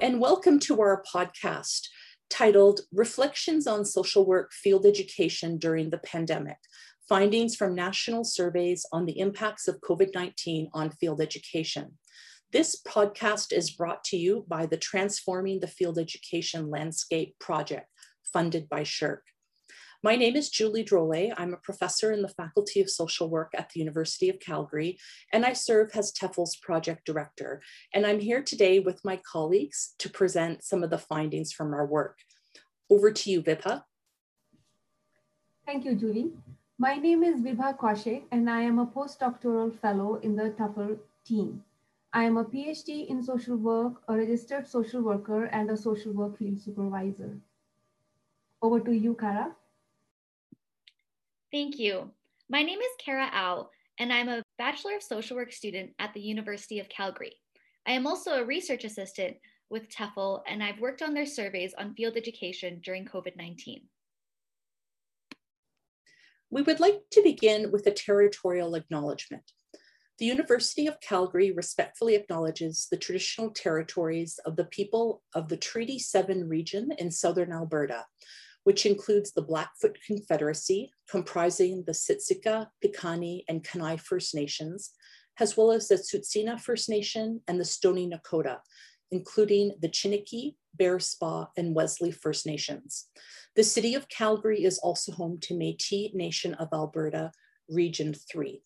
and welcome to our podcast titled Reflections on Social Work Field Education During the Pandemic, Findings from National Surveys on the Impacts of COVID-19 on Field Education. This podcast is brought to you by the Transforming the Field Education Landscape project, funded by SSHRC. My name is Julie Drolet. I'm a professor in the Faculty of Social Work at the University of Calgary, and I serve as TEFL's project director. And I'm here today with my colleagues to present some of the findings from our work. Over to you, Vibha. Thank you, Julie. My name is Vibha Kaushik, and I am a postdoctoral fellow in the TEFL team. I am a PhD in social work, a registered social worker, and a social work field supervisor. Over to you, Kara. Thank you. My name is Kara Au, and I'm a Bachelor of Social Work student at the University of Calgary. I am also a research assistant with TEFL, and I've worked on their surveys on field education during COVID-19. We would like to begin with a territorial acknowledgement. The University of Calgary respectfully acknowledges the traditional territories of the people of the Treaty 7 region in southern Alberta, which includes the Blackfoot Confederacy, comprising the Siksika, Piikani, and Kainai First Nations, as well as the Tsuut'ina First Nation and the Stoney Nakoda, including the Chiniki, Bearspaw, and Wesley First Nations. The city of Calgary is also home to Métis Nation of Alberta, Region 3.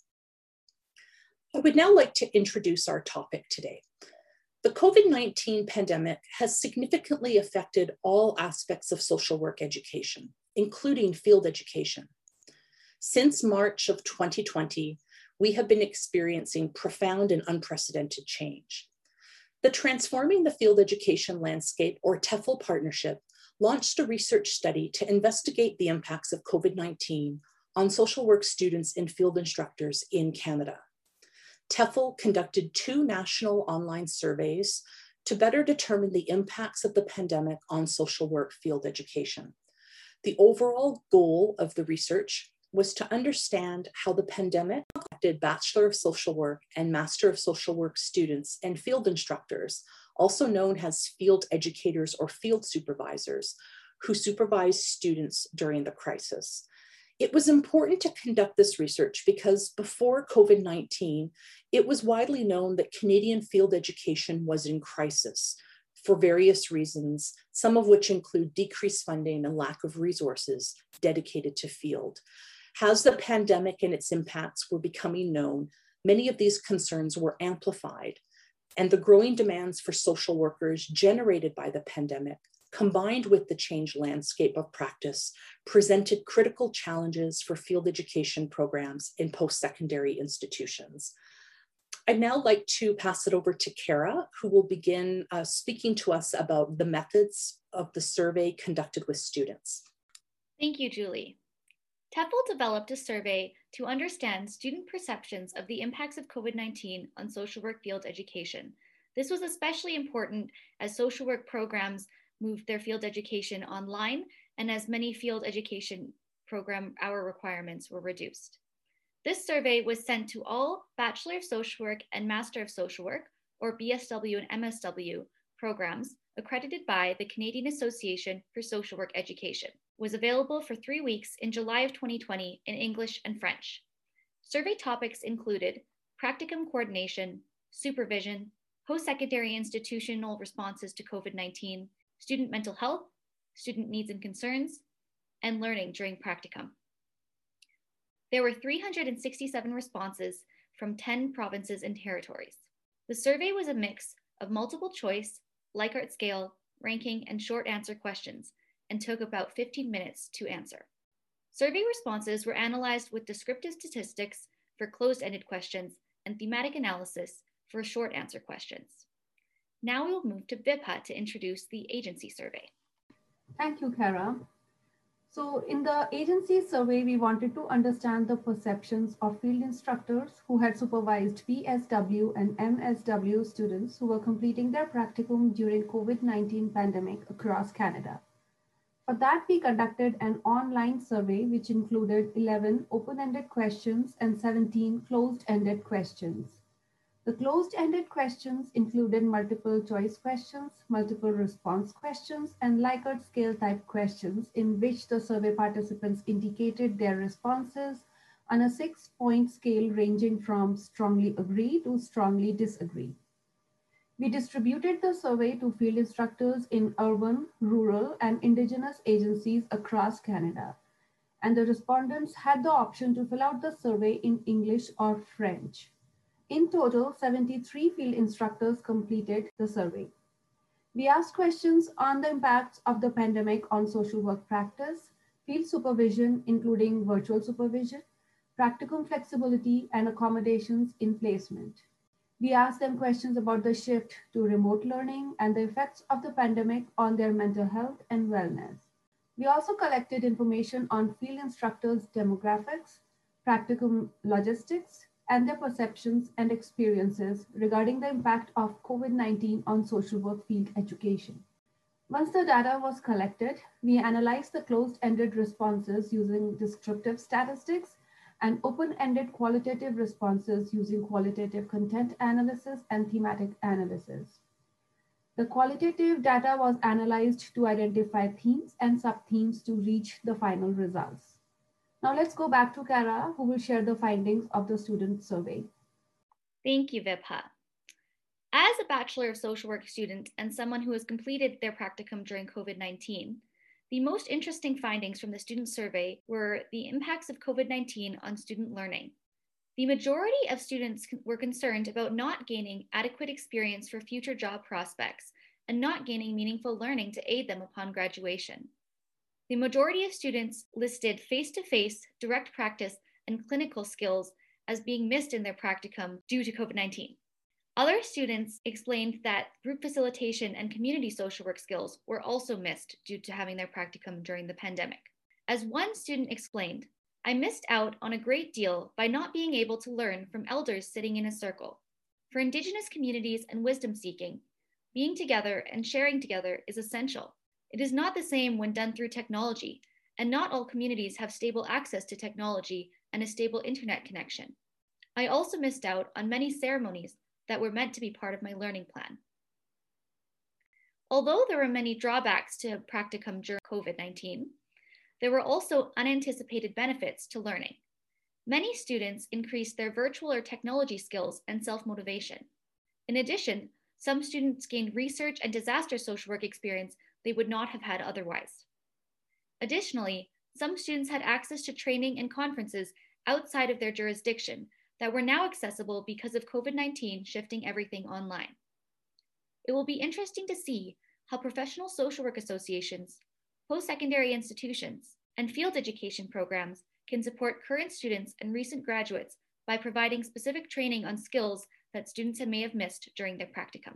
I would now like to introduce our topic today. The COVID-19 pandemic has significantly affected all aspects of social work education, including field education. Since March of 2020, we have been experiencing profound and unprecedented change. The Transforming the Field Education Landscape, or TEFL partnership, launched a research study to investigate the impacts of COVID-19 on social work students and field instructors in Canada. TEFL conducted 2 national online surveys to better determine the impacts of the pandemic on social work field education. The overall goal of the research was to understand how the pandemic affected Bachelor of Social Work and Master of Social Work students and field instructors, also known as field educators or field supervisors, who supervised students during the crisis. It was important to conduct this research because before COVID-19, it was widely known that Canadian field education was in crisis for various reasons, some of which include decreased funding and lack of resources dedicated to field. As the pandemic and its impacts were becoming known, many of these concerns were amplified, and the growing demands for social workers generated by the pandemic, combined with the changed landscape of practice, presented critical challenges for field education programs in post-secondary institutions. I'd now like to pass it over to Kara, who will begin speaking to us about the methods of the survey conducted with students. Thank you, Julie. TEFL developed a survey to understand student perceptions of the impacts of COVID-19 on social work field education. This was especially important as social work programs moved their field education online and as many field education program hour requirements were reduced. This survey was sent to all Bachelor of Social Work and Master of Social Work, or BSW and MSW, programs accredited by the Canadian Association for Social Work Education. It was available for 3 weeks in July of 2020 in English and French. Survey topics included practicum coordination, supervision, post-secondary institutional responses to COVID-19, student mental health, student needs and concerns, and learning during practicum. There were 367 responses from 10 provinces and territories. The survey was a mix of multiple choice, Likert scale, ranking, and short answer questions, and took about 15 minutes to answer. Survey responses were analyzed with descriptive statistics for closed-ended questions and thematic analysis for short answer questions. Now we will move to Vibha to introduce the agency survey. Thank you, Kara. So in the agency survey, we wanted to understand the perceptions of field instructors who had supervised PSW and MSW students who were completing their practicum during COVID-19 pandemic across Canada. For that, we conducted an online survey which included 11 open-ended questions and 17 closed-ended questions. The closed-ended questions included multiple choice questions, multiple response questions, and Likert scale type questions in which the survey participants indicated their responses on a 6-point scale ranging from strongly agree to strongly disagree. We distributed the survey to field instructors in urban, rural, and Indigenous agencies across Canada, and the respondents had the option to fill out the survey in English or French. In total, 73 field instructors completed the survey. We asked questions on the impacts of the pandemic on social work practice, field supervision, including virtual supervision, practicum flexibility, and accommodations in placement. We asked them questions about the shift to remote learning and the effects of the pandemic on their mental health and wellness. We also collected information on field instructors' demographics, practicum logistics, and their perceptions and experiences regarding the impact of COVID-19 on social work field education. Once the data was collected, we analyzed the closed-ended responses using descriptive statistics and open-ended qualitative responses using qualitative content analysis and thematic analysis. The qualitative data was analyzed to identify themes and sub-themes to reach the final results. Now let's go back to Kara, who will share the findings of the student survey. Thank you, Vibha. As a Bachelor of Social Work student and someone who has completed their practicum during COVID-19, the most interesting findings from the student survey were the impacts of COVID-19 on student learning. The majority of students were concerned about not gaining adequate experience for future job prospects and not gaining meaningful learning to aid them upon graduation. The majority of students listed face-to-face, direct practice, and clinical skills as being missed in their practicum due to COVID-19. Other students explained that group facilitation and community social work skills were also missed due to having their practicum during the pandemic. As one student explained, "I missed out on a great deal by not being able to learn from elders sitting in a circle. For Indigenous communities and wisdom seeking, being together and sharing together is essential. It is not the same when done through technology, and not all communities have stable access to technology and a stable internet connection. I also missed out on many ceremonies that were meant to be part of my learning plan." Although there were many drawbacks to practicum during COVID-19, there were also unanticipated benefits to learning. Many students increased their virtual or technology skills and self-motivation. In addition, some students gained research and disaster social work experience they would not have had otherwise. Additionally, some students had access to training and conferences outside of their jurisdiction that were now accessible because of COVID-19 shifting everything online. It will be interesting to see how professional social work associations, post-secondary institutions, and field education programs can support current students and recent graduates by providing specific training on skills that students may have missed during their practicum.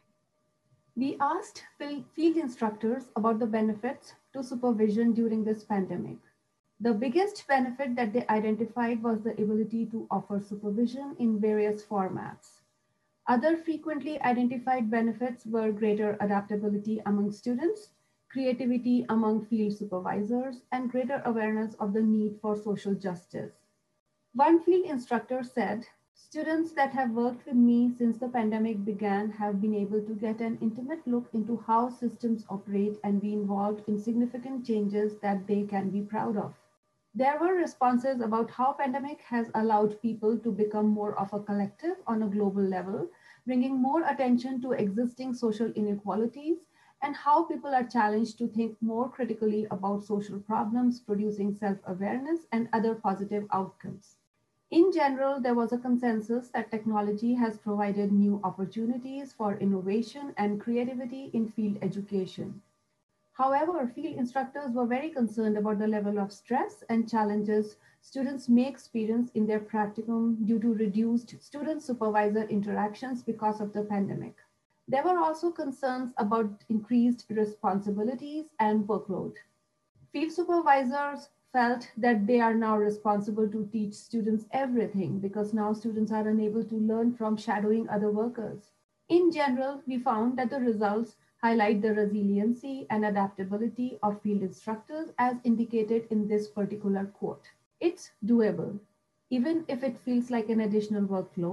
We asked field instructors about the benefits to supervision during this pandemic. The biggest benefit that they identified was the ability to offer supervision in various formats. Other frequently identified benefits were greater adaptability among students, creativity among field supervisors, and greater awareness of the need for social justice. One field instructor said, "Students that have worked with me since the pandemic began have been able to get an intimate look into how systems operate and be involved in significant changes that they can be proud of." There were responses about how pandemic has allowed people to become more of a collective on a global level, bringing more attention to existing social inequalities and how people are challenged to think more critically about social problems, producing self-awareness and other positive outcomes. In general, there was a consensus that technology has provided new opportunities for innovation and creativity in field education. However, field instructors were very concerned about the level of stress and challenges students may experience in their practicum due to reduced student-supervisor interactions because of the pandemic. There were also concerns about increased responsibilities and workload. Field supervisors felt that they are now responsible to teach students everything because now students are unable to learn from shadowing other workers. In general, we found that the results highlight the resiliency and adaptability of field instructors as indicated in this particular quote. "It's doable, even if it feels like an additional workload.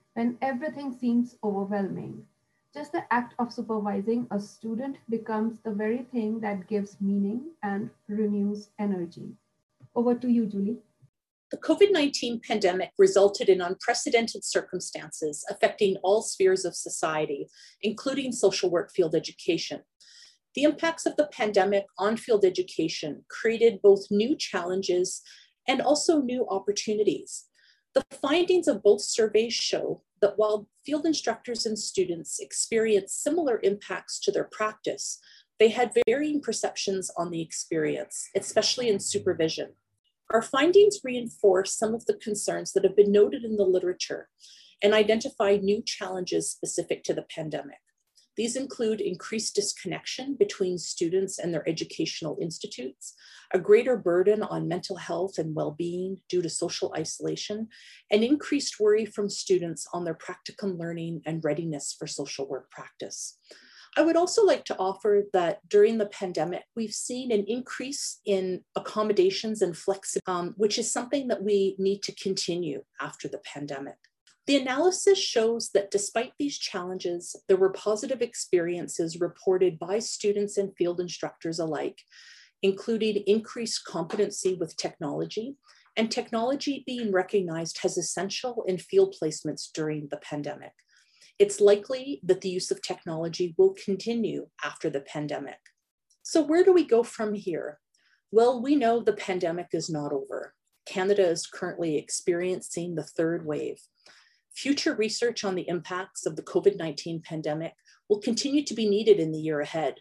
when everything seems overwhelming. Just the act of supervising a student becomes the very thing that gives meaning and renews energy. Over to you, Julie. The COVID-19 pandemic resulted in unprecedented circumstances affecting all spheres of society, including social work field education. The impacts of the pandemic on field education created both new challenges and also new opportunities. The findings of both surveys show that while field instructors and students experienced similar impacts to their practice, they had varying perceptions on the experience, especially in supervision. Our findings reinforce some of the concerns that have been noted in the literature and identify new challenges specific to the pandemic. These include increased disconnection between students and their educational institutes, a greater burden on mental health and well-being due to social isolation, and increased worry from students on their practicum learning and readiness for social work practice. I would also like to offer that during the pandemic, we've seen an increase in accommodations and flexibility, which is something that we need to continue after the pandemic. The analysis shows that despite these challenges, there were positive experiences reported by students and field instructors alike, including increased competency with technology and technology being recognized as essential in field placements during the pandemic. It's likely that the use of technology will continue after the pandemic. So where do we go from here? Well, we know the pandemic is not over. Canada is currently experiencing the third wave. Future research on the impacts of the COVID-19 pandemic will continue to be needed in the year ahead.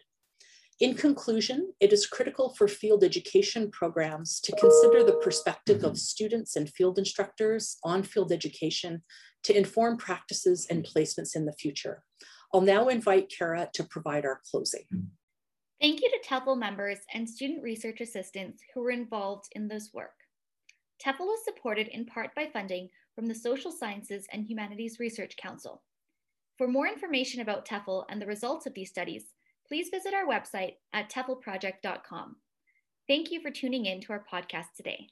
In conclusion, it is critical for field education programs to consider the perspective of students and field instructors on field education to inform practices and placements in the future. I'll now invite Kara to provide our closing. Thank you to TEFL members and student research assistants who were involved in this work. TEFL was supported in part by funding from the Social Sciences and Humanities Research Council. For more information about TEFL and the results of these studies, please visit our website at teflproject.com. Thank you for tuning in to our podcast today.